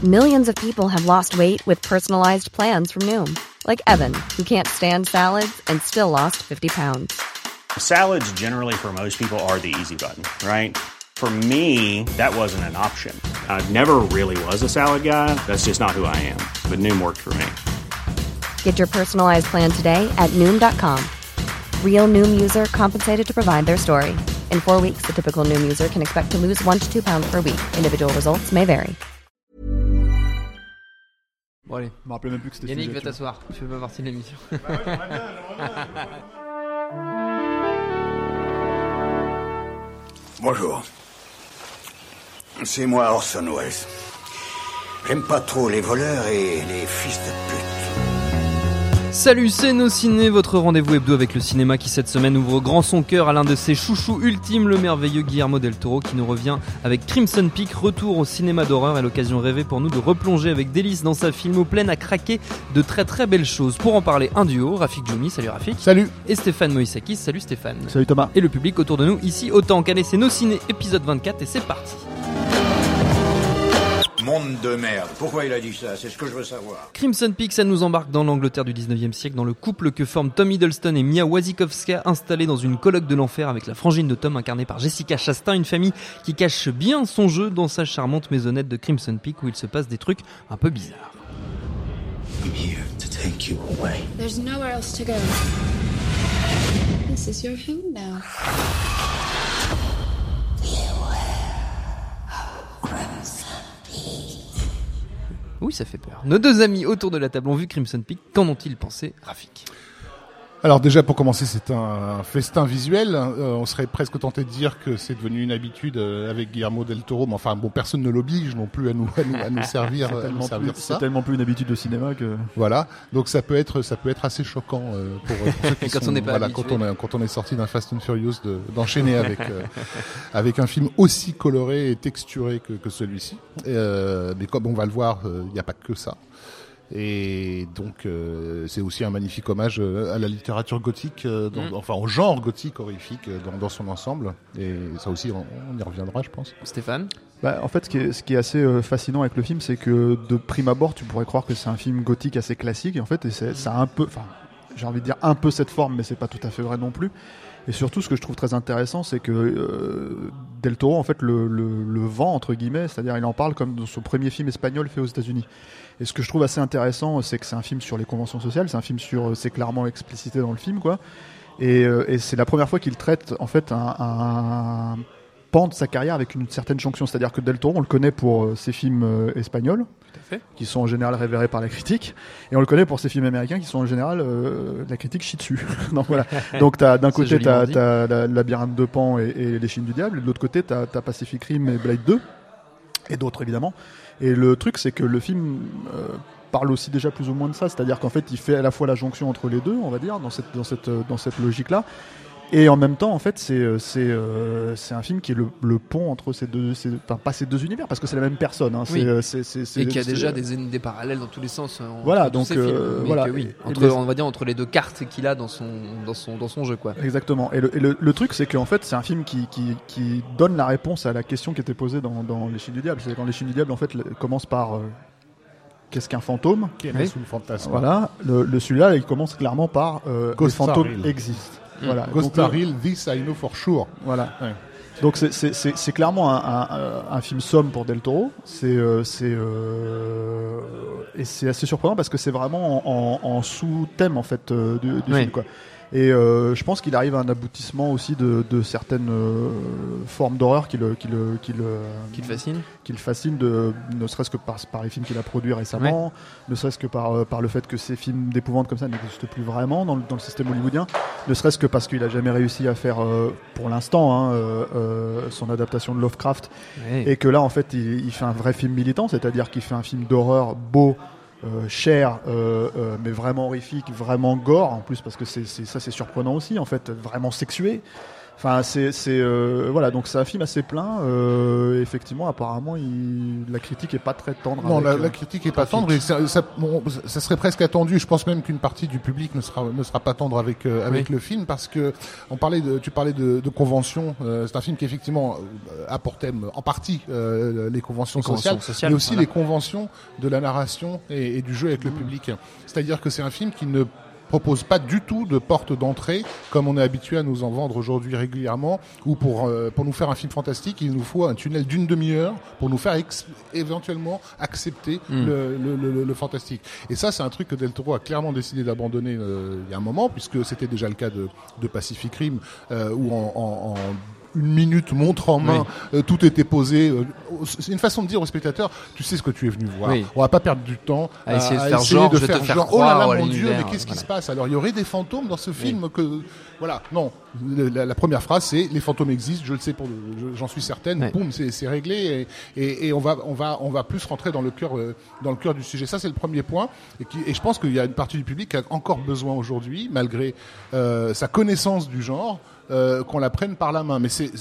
Millions of people have lost weight with personalized plans from Noom. Like Evan, who can't stand salads and still lost 50 pounds. Salads generally for most people are the easy button, right? For me, that wasn't an option. I never really was a salad guy. That's just not who I am. But Noom worked for me. Get your personalized plan today at Noom.com. Real Noom user compensated to provide their story. In 4 weeks, the typical Noom user can expect to lose 1 to 2 pounds per week. Individual results may vary. Bon allez, je me rappelais même plus que c'était Yannick, sujet, va tu vois. t'asseoir, tu fais pas partie de l'émission. Bonjour. C'est moi Orson Welles. J'aime pas trop les voleurs et les fils de pute. Salut, c'est Nos Ciné, votre rendez-vous hebdo avec le cinéma qui cette semaine ouvre grand son cœur à l'un de ses chouchous ultimes, le merveilleux Guillermo del Toro qui nous revient avec Crimson Peak, retour au cinéma d'horreur et l'occasion rêvée pour nous de replonger avec délice dans sa filmo pleine à craquer de très très belles choses. Pour en parler, un duo, Rafik Djoumi, salut Rafik. Salut. Et Stéphane Moïsakis, salut Stéphane. Salut Thomas. Et le public autour de nous ici, autant qu'allez, c'est Nos Ciné, épisode 24 et c'est parti. Monde de merde. Pourquoi il a dit ça? C'est ce que je veux savoir. Crimson Peak, ça nous embarque dans l'Angleterre du 19e siècle, dans le couple que forment Tom Hiddleston et Mia Wasikowska, installés dans une coloc de l'enfer avec la frangine de Tom incarnée par Jessica Chastain, une famille qui cache bien son jeu dans sa charmante maisonnette de Crimson Peak où il se passe des trucs un peu bizarres. I'm here to take you away. There's nowhere else to go. This is your home now. Oui, ça fait peur. Nos deux amis autour de la table ont vu Crimson Peak. Qu'en ont-ils pensé, Rafik ? Alors déjà pour commencer, c'est un festin visuel. On serait presque tenté de dire que c'est devenu une habitude avec Guillermo del Toro, mais enfin bon, personne ne l'oblige non plus à nous servir, c'est tellement plus une habitude de cinéma que voilà. Donc ça peut être assez choquant pour ceux qui quand sont, on n'est pas voilà, habitué. quand on est sorti d'un Fast and Furious d'enchaîner avec un film aussi coloré et texturé que celui-ci. Mais comme on va le voir, il n'y a pas que ça. Et donc c'est aussi un magnifique hommage à la littérature gothique, enfin au genre gothique horrifique dans son ensemble. Et ça aussi, on y reviendra, je pense. Stéphane ? en fait, ce qui est assez fascinant avec le film, c'est que de prime abord, tu pourrais croire que c'est un film gothique assez classique. Et en fait, ça a un peu, enfin, j'ai envie de dire un peu cette forme, mais c'est pas tout à fait vrai non plus. Et surtout, ce que je trouve très intéressant, c'est que Del Toro, en fait, le vend, entre guillemets, c'est-à-dire il en parle comme dans son premier film espagnol fait aux États-Unis. Et ce que je trouve assez intéressant, c'est que c'est un film sur les conventions sociales, c'est clairement explicité dans le film, quoi. Et c'est la première fois qu'il traite, en fait, un pan de sa carrière avec une certaine jonction. C'est-à-dire que Del Toro, on le connaît pour ses films espagnols, qui sont en général révérés par la critique, et on le connaît pour ses films américains qui sont en général la critique chie dessus. Donc voilà. Donc d'un côté t'as la Labyrinthe de Pan et Les Chines du Diable, et de l'autre côté t'as Pacific Rim et Blade 2 et d'autres évidemment. Et le truc c'est que le film parle aussi déjà plus ou moins de ça, c'est-à-dire qu'en fait il fait à la fois la jonction entre les deux, on va dire, dans cette logique-là. Et en même temps, en fait, c'est un film qui est le pont entre pas ces deux univers, parce que c'est la même personne. Hein, oui. Et qui a déjà des parallèles dans tous les sens. Voilà, donc voilà. On va dire entre les deux cartes qu'il a dans son jeu, quoi. Exactement. Et le truc, c'est qu'en fait, c'est un film qui donne la réponse à la question qui était posée dans Les Chines du Diable. C'est quand Les Chines du Diable, en fait, commence par qu'est-ce qu'un fantôme ? Qui est né sous le fantasme. Voilà. Celui-là, il commence clairement par les fantômes existent. Voilà. Ghost Star Hill, this I know for sure. Voilà. Ouais. Donc c'est clairement un film somme pour Del Toro. Et c'est assez surprenant parce que c'est vraiment en sous-thème en fait du film, quoi. Et je pense qu'il arrive à un aboutissement aussi de certaines formes d'horreur qui le fascine, ne serait-ce que par les films qu'il a produits récemment, ne serait-ce que par le fait que ces films d'épouvante comme ça n'existent plus vraiment dans le système hollywoodien, ne serait-ce que parce qu'il a jamais réussi à faire pour l'instant son adaptation de Lovecraft, et que là en fait il fait un vrai film militant, c'est-à-dire qu'il fait un film d'horreur beau, cher, mais vraiment horrifique, vraiment gore en plus, parce que c'est surprenant aussi en fait, vraiment sexué. Enfin, voilà, donc c'est un film assez plein. Effectivement, apparemment, la critique est pas très tendre. Non, la critique est pas tendre. Et ça serait presque attendu. Je pense même qu'une partie du public ne sera pas tendre avec le film, parce que tu parlais de conventions. C'est un film qui effectivement a pour thème en partie les conventions sociales, mais aussi les conventions de la narration et du jeu avec le public. C'est-à-dire que c'est un film qui ne propose pas du tout de porte d'entrée comme on est habitué à nous en vendre aujourd'hui régulièrement, ou pour nous faire un film fantastique il nous faut un tunnel d'une demi-heure pour nous faire éventuellement accepter le fantastique. Et ça, c'est un truc que Del Toro a clairement décidé d'abandonner il y a un moment, puisque c'était déjà le cas de Pacific Rim, où en une minute, montre en main, tout était posé. C'est une façon de dire au spectateur, tu sais ce que tu es venu voir. Oui. On va pas perdre du temps à essayer de faire genre, oh là là, mon Dieu, mais qu'est-ce qui se passe? Alors, il y aurait des fantômes dans ce film voilà. Non. La première phrase, c'est les fantômes existent, je le sais, j'en suis certaine. Boum, c'est réglé, et on va plus rentrer dans le cœur du sujet. Ça, c'est le premier point. Et je pense qu'il y a une partie du public qui a encore besoin aujourd'hui, malgré sa connaissance du genre, qu'on la prenne par la main. Mais c'est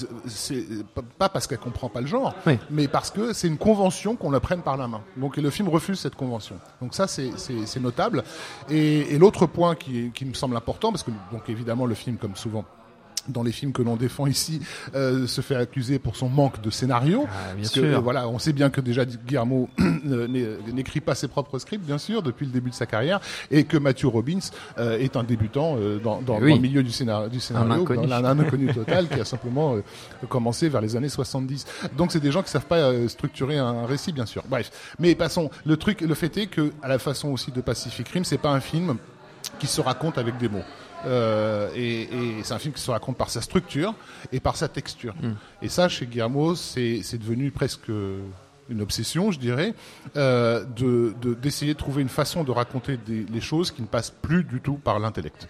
pas parce qu'elle comprend pas le genre, mais parce que c'est une convention qu'on la prenne par la main. Donc, le film refuse cette convention. Donc ça, c'est notable. Et l'autre point qui me semble important, parce que donc évidemment le film, comme souvent dans les films que l'on défend ici, se fait accuser pour son manque de scénario. Bien sûr. Voilà, on sait bien que déjà Guillermo n'écrit pas ses propres scripts, bien sûr, depuis le début de sa carrière, et que Matthew Robbins est un débutant dans le milieu du scénario, un inconnu total qui a simplement commencé vers les années 70. Donc c'est des gens qui savent pas structurer un récit, bien sûr. Bref, mais passons. Le fait est que, à la façon aussi de Pacific Rim, c'est pas un film qui se raconte avec des mots. Et c'est un film qui se raconte par sa structure et par sa texture. Et ça, chez Guillermo, c'est devenu presque une obsession, je dirais, d'essayer de trouver une façon de raconter les choses qui ne passent plus du tout par l'intellect.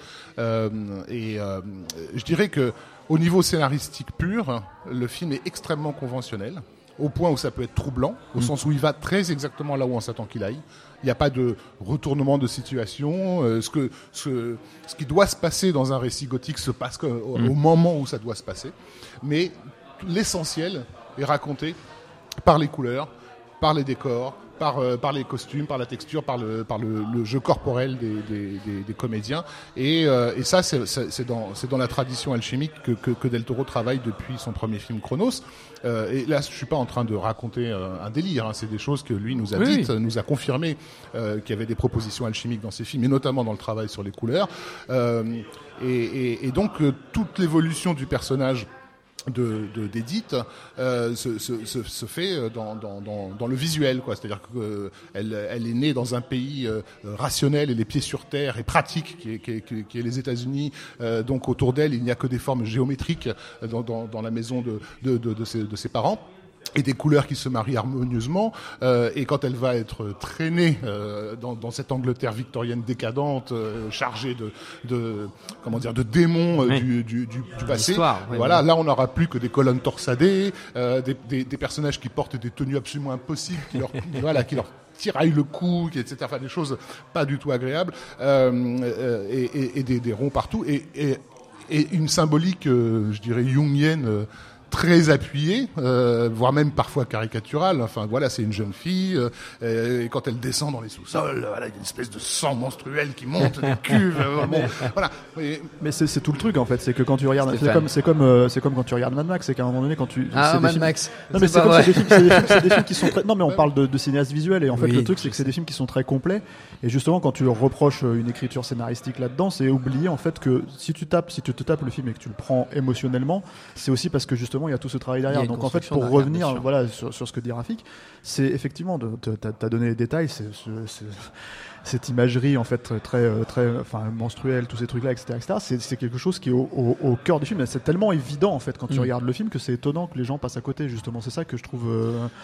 Je dirais que au niveau scénaristique pur, le film est extrêmement conventionnel, au point où ça peut être troublant, au sens où il va très exactement là où on s'attend qu'il aille. Il n'y a pas de retournement de situation. Ce qui doit se passer dans un récit gothique se passe au moment où ça doit se passer. Mais l'essentiel est raconté par les couleurs, par les décors, par les costumes, par la texture, par le jeu corporel des comédiens. Et ça, c'est dans la tradition alchimique que Del Toro travaille depuis son premier film Chronos. Et là, je suis pas en train de raconter un délire. C'est des choses que lui nous a dites, nous a confirmé qu'il y avait des propositions alchimiques dans ses films, et notamment dans le travail sur les couleurs. Et donc toute l'évolution du personnage d'Edith se fait dans le visuel, quoi. C'est-à-dire que elle est née dans un pays rationnel et les pieds sur terre et pratique qui est les États-Unis. Donc autour d'elle, il n'y a que des formes géométriques dans la maison de ses parents. Et des couleurs qui se marient harmonieusement, et quand elle va être traînée dans cette Angleterre victorienne décadente, chargée de démons du passé, voilà, là on n'aura plus que des colonnes torsadées, des personnages qui portent des tenues absolument impossibles, qui leur tiraillent le cou, etc. Enfin, des choses pas du tout agréables, et des ronds partout, et une symbolique, je dirais, jungienne, très appuyée, voire même parfois caricaturale. Enfin voilà, c'est une jeune fille, et quand elle descend dans les sous-sols, voilà, il y a une espèce de sang menstruel qui monte des cuves. Voilà. Mais c'est tout le truc en fait, c'est que quand tu regardes, c'est comme quand tu regardes Mad Max, c'est qu'à un moment donné quand tu Max. Non mais c'est des films qui sont très. Non mais on parle de cinéaste visuel, et en fait le truc c'est que c'est des films qui sont très complets, et justement quand tu leur reproches une écriture scénaristique là-dedans, c'est oublier en fait que si tu te tapes le film et que tu le prends émotionnellement, c'est aussi parce que justement il y a tout ce travail derrière. Donc en fait, pour revenir sur ce que dit Rafik, c'est effectivement, t'as donné les détails, c'est cette imagerie en fait très menstruelle, tous ces trucs là, etc. C'est quelque chose qui est au cœur du film, et c'est tellement évident en fait quand tu regardes le film que c'est étonnant que les gens passent à côté, justement. C'est ça que je trouve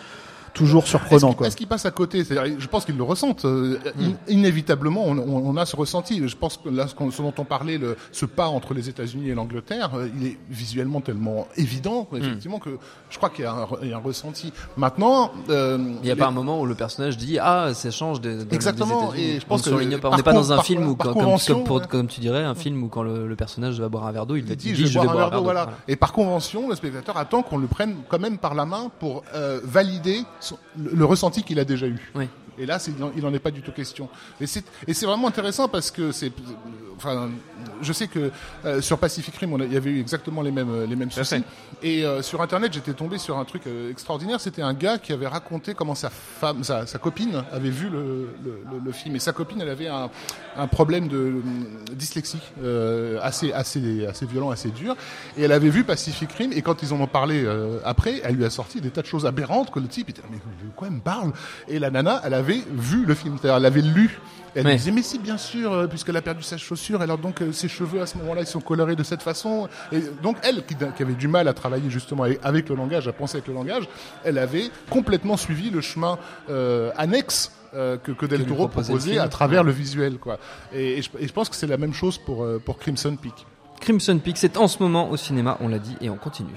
toujours surprenant. Est-ce qu'il passe à côté? C'est-à-dire, je pense qu'ils le ressentent. Inévitablement, on a ce ressenti. Je pense que là, ce dont on parlait, ce pas entre les États-Unis et l'Angleterre, il est visuellement tellement évident, effectivement, que je crois qu'il y a un ressenti. Maintenant, il n'y a pas un moment où le personnage dit ça change de exactement. des États-Unis. Et je pense on n'est pas dans un film où, comme tu dirais, un film où quand le personnage va boire un verre d'eau, il dit je vais boire un verre d'eau. Voilà. Et par convention, le spectateur attend qu'on le prenne quand même par la main pour valider le ressenti qu'il a déjà eu. Oui. Et là, il n'en est pas du tout question. Et c'est vraiment intéressant parce que je sais que sur Pacific Rim, il y avait eu exactement les mêmes soucis. Et sur Internet, j'étais tombé sur un truc extraordinaire. C'était un gars qui avait raconté comment sa copine avait vu le film. Et sa copine, elle avait un problème de dyslexie assez violent, assez dur. Et elle avait vu Pacific Rim. Et quand ils en ont parlé après, elle lui a sorti des tas de choses aberrantes que le type était mais de quoi elle me parle? Et la nana, elle avait vu le film, c'est-à-dire elle l'avait lu. Elle lui disait mais si bien sûr, puisqu'elle a perdu sa chaussure, alors donc ses cheveux à ce moment-là ils sont colorés de cette façon. Et donc elle qui avait du mal à travailler justement avec le langage, à penser avec le langage, elle avait complètement suivi le chemin annexe que Del Toro proposait à travers le visuel, quoi. Et je pense que c'est la même chose pour Crimson Peak. Crimson Peak, c'est en ce moment au cinéma, on l'a dit, et on continue.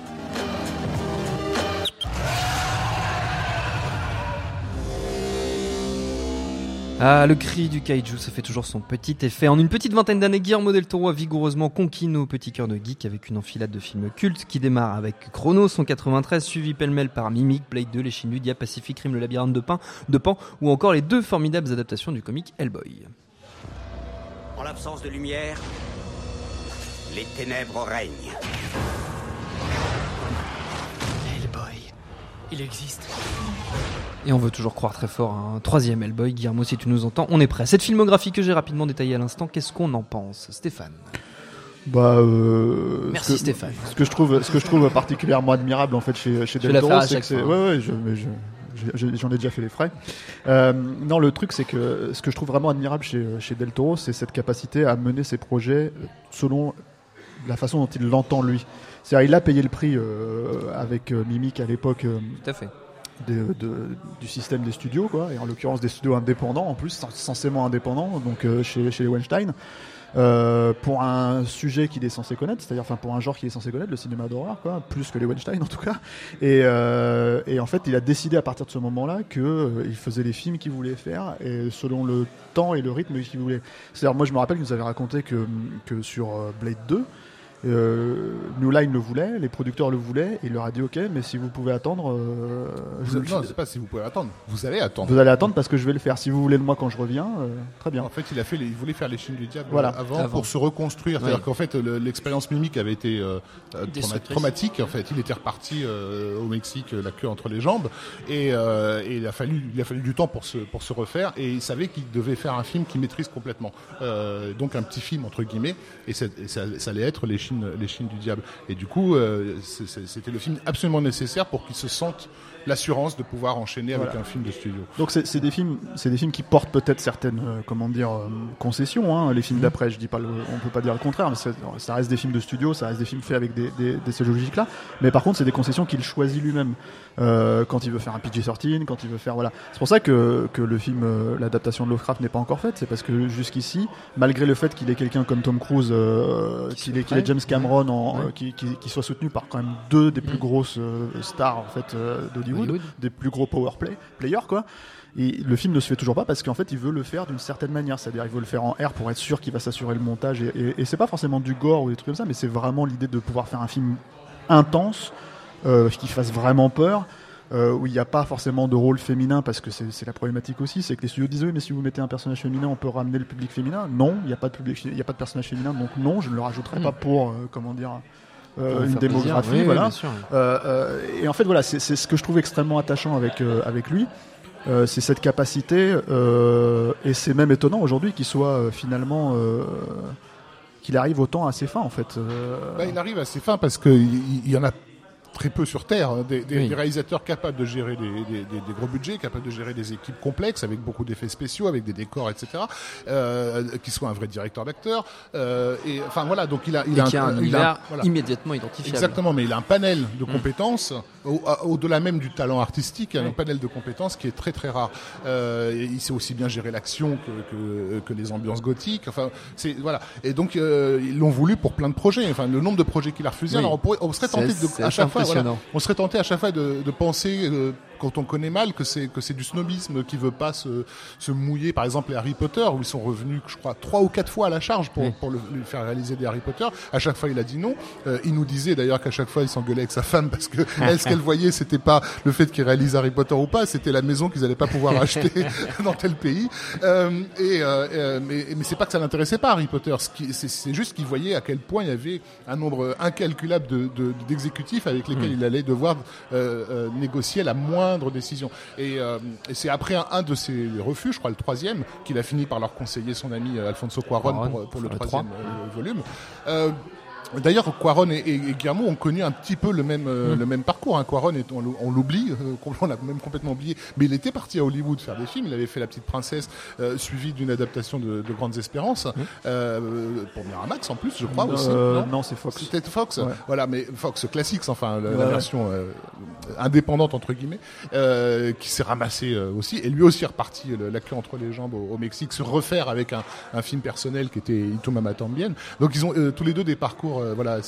Ah, le cri du kaiju, ça fait toujours son petit effet. En une petite vingtaine d'années, Guillermo del Toro a vigoureusement conquis nos petits cœurs de geek avec une enfilade de films cultes qui démarre avec Chronos en 93, suivi pêle-mêle par Mimic, Blade 2, Les Chines du Diable, Pacific Rim, Le Labyrinthe de Pan, ou encore les deux formidables adaptations du comique Hellboy. En l'absence de lumière, les ténèbres règnent. Hellboy, il existe. Et on veut toujours croire très fort à un troisième Hellboy. Guillermo, si tu nous entends, on est prêt. Cette filmographie que j'ai rapidement détaillée à l'instant, qu'est-ce qu'on en pense, Stéphane? Merci Stéphane. Ce que je trouve particulièrement admirable en fait chez Del Toro, c'est que j'en ai déjà fait les frais. Non, le truc c'est que ce que je trouve vraiment admirable chez Del Toro, c'est cette capacité à mener ses projets selon la façon dont il l'entend lui. C'est-à-dire, il a payé le prix avec Mimic à l'époque. Tout à fait. Du système des studios, quoi, et en l'occurrence des studios indépendants en plus, censément indépendants, donc chez les Weinstein, pour un sujet qu'il est censé connaître, c'est-à-dire pour un genre qu'il est censé connaître, le cinéma d'horreur, quoi, plus que les Weinstein en tout cas. Et en fait, il a décidé à partir de ce moment-là qu'il faisait les films qu'il voulait faire et selon le temps et le rythme qu'il voulait. C'est-à-dire, moi je me rappelle qu'il nous avait raconté que sur Blade 2, New Line le voulait, les producteurs le voulaient, et il leur a dit ok, mais si vous pouvez attendre, non, c'est pas si vous pouvez attendre. Vous allez attendre. Vous allez attendre parce que je vais le faire. Si vous voulez de moi quand je reviens, très bien. En fait, il voulait faire les Chines du Diable avant pour se reconstruire. C'est-à-dire qu'en fait, l'expérience Mimic avait été traumatique. En fait, il était reparti au Mexique, la queue entre les jambes, et il a fallu du temps pour se refaire. Et il savait qu'il devait faire un film qu'il maîtrise complètement. Donc un petit film entre guillemets, et ça allait être les Chines du Diable. Et du coup, c'était le film absolument nécessaire pour qu'il se sente l'assurance de pouvoir enchaîner avec un film de studio. Donc c'est des films qui portent peut-être certaines concessions, hein. Les films d'après, on peut pas dire le contraire, mais ça reste des films de studio, ça reste des films faits avec ces logiques là, mais par contre c'est des concessions qu'il choisit lui-même quand il veut faire un PG-13, quand il veut faire c'est pour ça que le film l'adaptation de Lovecraft n'est pas encore faite, c'est parce que jusqu'ici, malgré le fait qu'il ait quelqu'un comme Tom Cruise, qu'il ait James Cameron qui soit soutenu par quand même deux des plus grosses stars en fait d'Hollywood, des plus gros players quoi. Et le film ne se fait toujours pas parce qu'en fait il veut le faire d'une certaine manière, c'est-à-dire il veut le faire en R pour être sûr qu'il va s'assurer le montage et c'est pas forcément du gore ou des trucs comme ça, mais c'est vraiment l'idée de pouvoir faire un film intense qui fasse vraiment peur, où il n'y a pas forcément de rôle féminin parce que c'est la problématique aussi, c'est que les studios disent oui mais si vous mettez un personnage féminin on peut ramener le public féminin. Non, il n'y a pas de personnage féminin, donc non, je ne le rajouterai pas pour une démographie, voilà. Et en fait voilà, c'est ce que je trouve extrêmement attachant avec lui, c'est cette capacité, et c'est même étonnant aujourd'hui qu'il soit finalement qu'il arrive autant à ses fins en fait. Il arrive à ses fins parce que il y en a très peu sur Terre, hein, des réalisateurs capables de gérer des gros budgets, capables de gérer des équipes complexes avec beaucoup d'effets spéciaux, avec des décors, etc. Qui soit un vrai directeur d'acteurs. Et enfin voilà, donc il a un univers immédiatement identifiable. Exactement, mais il a un panel de compétences au-delà même du talent artistique, il a un panel de compétences qui est très très rare. Il sait aussi bien gérer l'action que les ambiances gothiques. Enfin, voilà. Et donc ils l'ont voulu pour plein de projets. Enfin, le nombre de projets qu'il a refusés. Alors on serait tenté à chaque fois. Voilà, on serait tenté à chaque fois de penser. Quand on connaît mal que c'est du snobisme qui veut pas se mouiller. Par exemple, les Harry Potter, où ils sont revenus, je crois, 3 ou 4 fois à la charge pour lui faire réaliser des Harry Potter. À chaque fois, il a dit non. Il nous disait d'ailleurs qu'à chaque fois, il s'engueulait avec sa femme parce que elle, ce qu'elle voyait, c'était pas le fait qu'il réalise Harry Potter ou pas, c'était la maison qu'ils allaient pas pouvoir acheter dans tel pays. Mais c'est pas que ça l'intéressait pas, Harry Potter. C'est juste qu'il voyait à quel point il y avait un nombre incalculable d'exécutifs avec lesquels il allait devoir négocier la moindre décision. Et c'est après un de ces refus, je crois le 3e, qu'il a fini par leur conseiller son ami Alfonso Cuarón pour le 3e volume. D'ailleurs, Cuarón et Guillermo ont connu un petit peu le même parcours. Hein. Cuarón, on l'oublie, on l'a même complètement oublié, mais il était parti à Hollywood faire des films. Il avait fait La Petite Princesse, suivi d'une adaptation de Grandes Espérances, pour Miramax en plus, je crois aussi. Non, c'est Fox. C'était Fox. Ouais. Voilà, mais Fox Classics, enfin la version indépendante entre guillemets, qui s'est ramassé aussi. Et lui aussi est reparti la queue entre les jambes au Mexique, se refaire avec un film personnel qui était Y Tu m'amas también. Donc ils ont tous les deux des parcours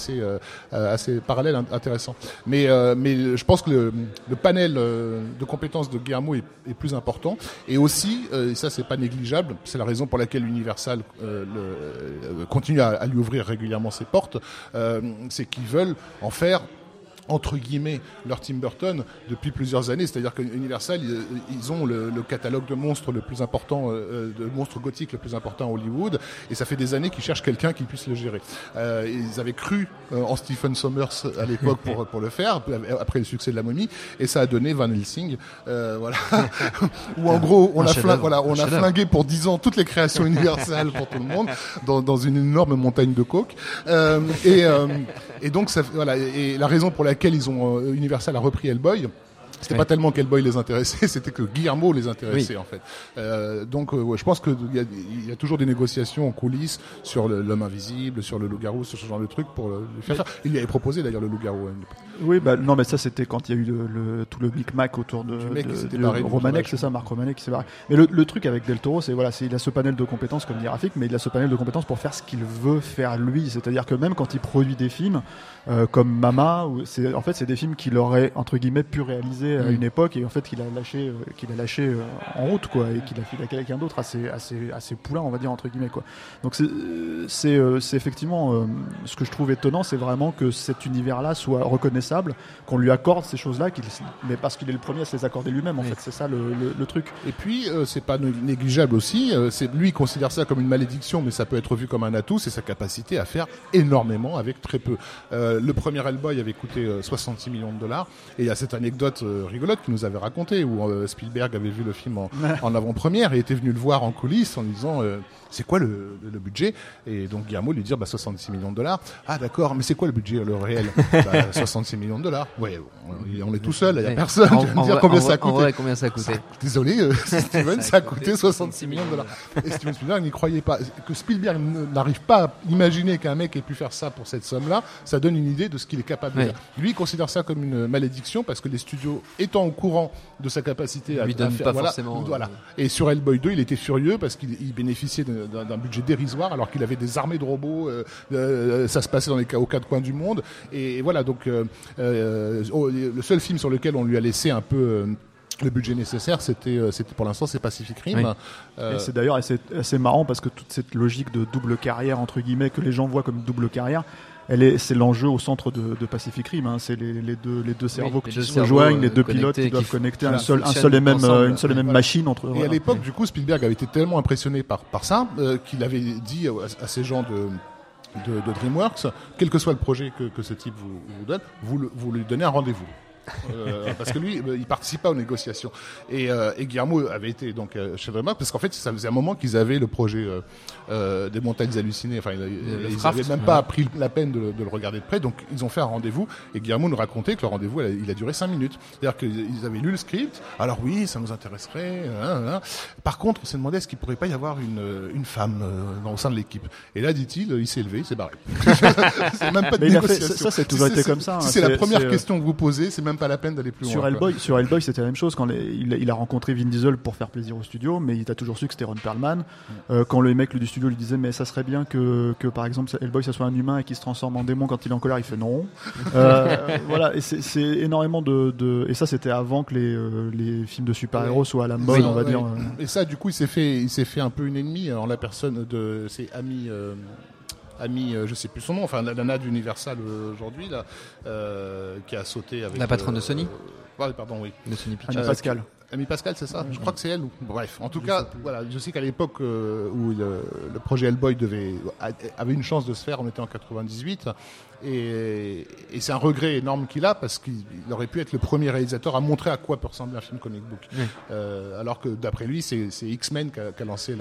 assez parallèle, intéressant. Mais je pense que le panel de compétences de Guillermo est plus important. Et aussi, et ça c'est pas négligeable, c'est la raison pour laquelle Universal continue à lui ouvrir régulièrement ses portes, c'est qu'ils veulent en faire entre guillemets leur Tim Burton depuis plusieurs années, c'est-à-dire que Universal ils ont le catalogue de monstres le plus important, de monstres gothiques le plus important à Hollywood, et ça fait des années qu'ils cherchent quelqu'un qui puisse le gérer. Ils avaient cru en Stephen Sommers à l'époque pour le faire après le succès de La Momie, et ça a donné Van Helsing, voilà, où en gros on a flingué pour 10 ans toutes les créations Universal pour tout le monde dans une énorme montagne de coke, et donc ça, voilà, et la raison pour laquelle Universal a repris Hellboy, c'était pas tellement qu'Hellboy les intéressait, c'était que Guillermo les intéressait en fait. Donc je pense qu'il y a toujours des négociations en coulisses sur l'homme invisible, sur le loup-garou, sur ce genre de truc pour le faire. Il lui avait proposé d'ailleurs le loup-garou. Oui, non, mais ça c'était quand il y a eu tout le micmac autour de Romanek, c'est ça, Marc Romanek qui s'est barré. Mais le truc avec Del Toro, c'est il a ce panel de compétences comme dit Rafik, mais il a ce panel de compétences pour faire ce qu'il veut faire lui. C'est-à-dire que même quand il produit des films comme Mama, c'est des films qu'il aurait entre guillemets pu réaliser à une époque, et en fait qu'il a lâché en route, quoi, et qu'il a filé à quelqu'un d'autre assez poulain, on va dire, entre guillemets, quoi. Donc c'est effectivement ce que je trouve étonnant, c'est vraiment que cet univers-là soit reconnaissable, qu'on lui accorde ces choses-là, mais parce qu'il est le premier à se les accorder lui-même, en fait, c'est ça le truc. Et puis c'est pas négligeable aussi, lui il considère ça comme une malédiction, mais ça peut être vu comme un atout, c'est sa capacité à faire énormément avec très peu. Le premier Hellboy avait coûté 66 millions de dollars, et il y a cette anecdote rigolote qui nous avait raconté où Spielberg avait vu le film en avant-première et était venu le voir en coulisses en disant c'est quoi le budget, et donc Guillermo lui dit 66 millions de dollars. Ah d'accord, mais c'est quoi le budget le réel? 66 millions de dollars. Ouais, on est tout seul, il y a personne. Tu vas me dire combien ça a coûté. En vrai, combien ça a coûté? Désolé, Steven, ça a coûté 66 millions de dollars. Et Steven Spielberg n'y croyait pas. Que Spielberg n'arrive pas à imaginer qu'un mec ait pu faire ça pour cette somme-là, ça donne une idée de ce qu'il est capable de faire. Lui, il considère ça comme une malédiction parce que les studios étant au courant de sa capacité à faire, forcément. Voilà. Et sur Hellboy 2, il était furieux parce qu'il bénéficiait d'un budget dérisoire alors qu'il avait des armées de robots, ça se passait aux quatre coins du monde, et voilà, donc le seul film sur lequel on lui a laissé un peu le budget nécessaire, c'était pour l'instant, c'est Pacific Rim. Et c'est d'ailleurs assez marrant parce que toute cette logique de double carrière entre guillemets que les gens voient comme double carrière, c'est l'enjeu au centre de Pacific Rim, hein. C'est les deux cerveaux qui se rejoignent, les deux pilotes qui doivent connecter une seule et même machine entre. Et à l'époque, du coup, Spielberg avait été tellement impressionné par ça qu'il avait dit à ces gens de DreamWorks, quel que soit le projet que ce type vous donne, vous lui donnez un rendez-vous. parce que lui, il participe pas aux négociations. Et Guillermo avait été donc chez DreamWorks parce qu'en fait, ça faisait un moment qu'ils avaient le projet des Montagnes Hallucinées. Enfin, ils n'avaient même pas pris la peine de le regarder de près. Donc, ils ont fait un rendez-vous. Et Guillermo nous racontait que le rendez-vous, il a duré 5 minutes. C'est-à-dire qu'ils avaient lu le script. Alors oui, ça nous intéresserait. Par contre, on s'est demandé est-ce qu'il pourrait pas y avoir une femme au sein de l'équipe. Et là, dit-il, il s'est levé, il s'est barré. C'est même pas de négociation. Ça, c'est toujours été comme ça. Si c'est la première question que vous posez, c'est même pas la peine d'aller plus loin. Sur Hellboy, c'était la même chose. Quand il a rencontré Vin Diesel pour faire plaisir au studio, mais il a toujours su que c'était Ron Perlman. Quand le mec du studio lui disait mais ça serait bien que par exemple Hellboy ça soit un humain et qu'il se transforme en démon quand il est en colère, il fait non. Voilà, et c'est énormément et ça c'était avant que les films de super-héros soient à la mode, on va dire. Et ça, du coup, il s'est fait un peu une ennemie en la personne de ses amis. Je sais plus son nom, enfin la nana d'Universal aujourd'hui là, qui a sauté avec la patronne de Sony. Pardon, oui. De Sony Pictures. Pascal. Amy Pascal, c'est ça. Je crois que c'est elle. Bref, en tout cas, voilà, je sais qu'à l'époque où le projet Hellboy avait une chance de se faire, on était en 98, et c'est un regret énorme qu'il a parce qu'il aurait pu être le premier réalisateur à montrer à quoi peut ressembler un film comic book. Alors que d'après lui, c'est X-Men qui a lancé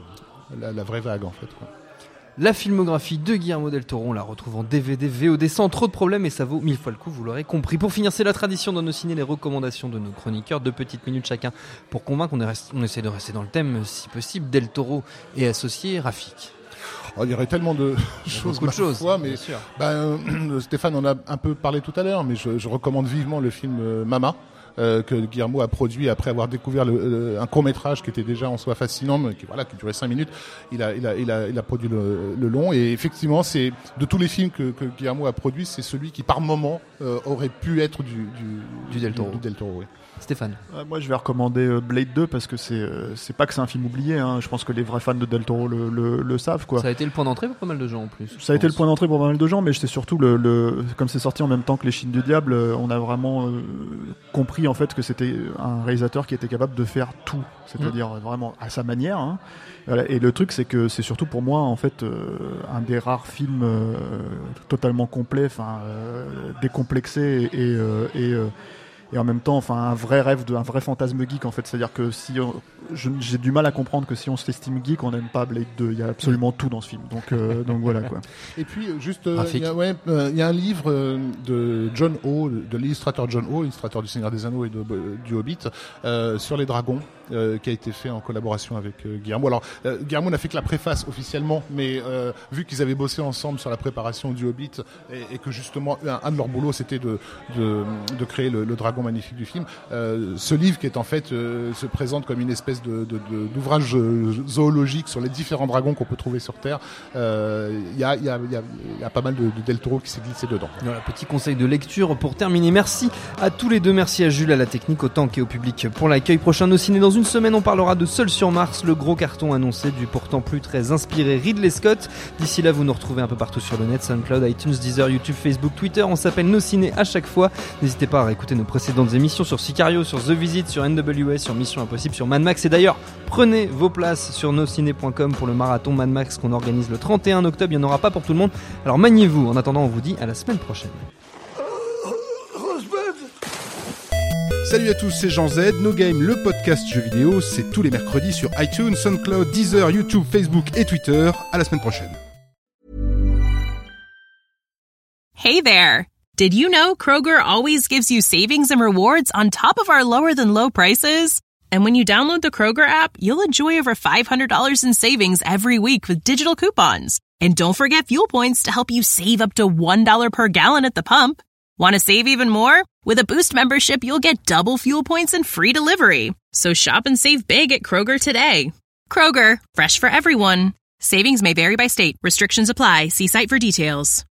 la vraie vague en fait. Quoi. La filmographie de Guillermo del Toro, on la retrouve en DVD, VOD sans trop de problèmes et ça vaut 1000 fois le coup, vous l'aurez compris. Pour finir, c'est la tradition dans nos ciné, les recommandations de nos chroniqueurs, 2 petites minutes chacun pour convaincre. On essaie de rester dans le thème si possible. Del Toro et associé, Rafik. Il y aurait tellement de choses, mais Stéphane en a un peu parlé tout à l'heure, mais je recommande vivement le film Mama. Que Guillermo a produit après avoir découvert un court-métrage qui était déjà en soi fascinant, mais qui durait 5 minutes. Il a produit le long, et effectivement, c'est de tous les films que Guillermo a produit, c'est celui qui par moment aurait pu être du Del Toro. Oui. Stéphane. Moi, je vais recommander Blade 2 parce que c'est pas que c'est un film oublié. Hein. Je pense que les vrais fans de Del Toro le savent, quoi. Ça a été le point d'entrée pour pas mal de gens en plus. Ça a été le point d'entrée pour pas mal de gens, mais c'est surtout comme c'est sorti en même temps que Les Chines du Diable, on a vraiment compris en fait que c'était un réalisateur qui était capable de faire tout, c'est-à-dire vraiment à sa manière. Hein. Voilà. Et le truc, c'est que c'est surtout pour moi en fait un des rares films totalement complets, décomplexé et en même temps, un vrai rêve, un vrai fantasme geek en fait. C'est-à-dire que j'ai du mal à comprendre que si on s'estime geek, on n'aime pas Blade 2. Il y a absolument tout dans ce film. Donc voilà quoi. Et puis juste, il y a un livre de John O, de l'illustrateur John O, illustrateur du Seigneur des Anneaux et du Hobbit, sur les dragons, qui a été fait en collaboration avec Guillermo. Alors Guillermo n'a fait que la préface officiellement, mais vu qu'ils avaient bossé ensemble sur la préparation du Hobbit et que justement un de leurs boulots c'était de créer le dragon magnifique du film, ce livre qui est en fait se présente comme une espèce d'ouvrage zoologique sur les différents dragons qu'on peut trouver sur Terre. Il y a pas mal de Del Toro qui s'est glissé dedans. Voilà, petit conseil de lecture pour terminer. Merci à tous les deux, merci à Jules à la technique autant qu'au public pour l'accueil. Prochain Nos Ciné dans une semaine, on parlera de Seul sur Mars, le gros carton annoncé du pourtant plus très inspiré Ridley Scott. D'ici là, vous nous retrouvez un peu partout sur le net, SoundCloud, iTunes, Deezer, YouTube, Facebook, Twitter. On s'appelle Nos Ciné à chaque fois. N'hésitez pas à réécouter nos précédentes émissions sur Sicario, sur The Visit, sur NWS, sur Mission Impossible, sur Mad Max. Et d'ailleurs, prenez vos places sur nosciné.com pour le marathon Mad Max qu'on organise le 31 octobre. Il n'y en aura pas pour tout le monde. Alors maniez-vous. En attendant, on vous dit à la semaine prochaine. Salut à tous, c'est Jean Z. No Game, le podcast jeux vidéo, c'est tous les mercredis sur iTunes, SoundCloud, Deezer, YouTube, Facebook et Twitter. À la semaine prochaine. Hey there. Did you know Kroger always gives you savings and rewards on top of our lower than low prices? And when you download the Kroger app, you'll enjoy over $500 in savings every week with digital coupons. And don't forget fuel points to help you save up to $1 per gallon at the pump. Want to save even more? With a Boost membership, you'll get double fuel points and free delivery. So shop and save big at Kroger today. Kroger, fresh for everyone. Savings may vary by state. Restrictions apply. See site for details.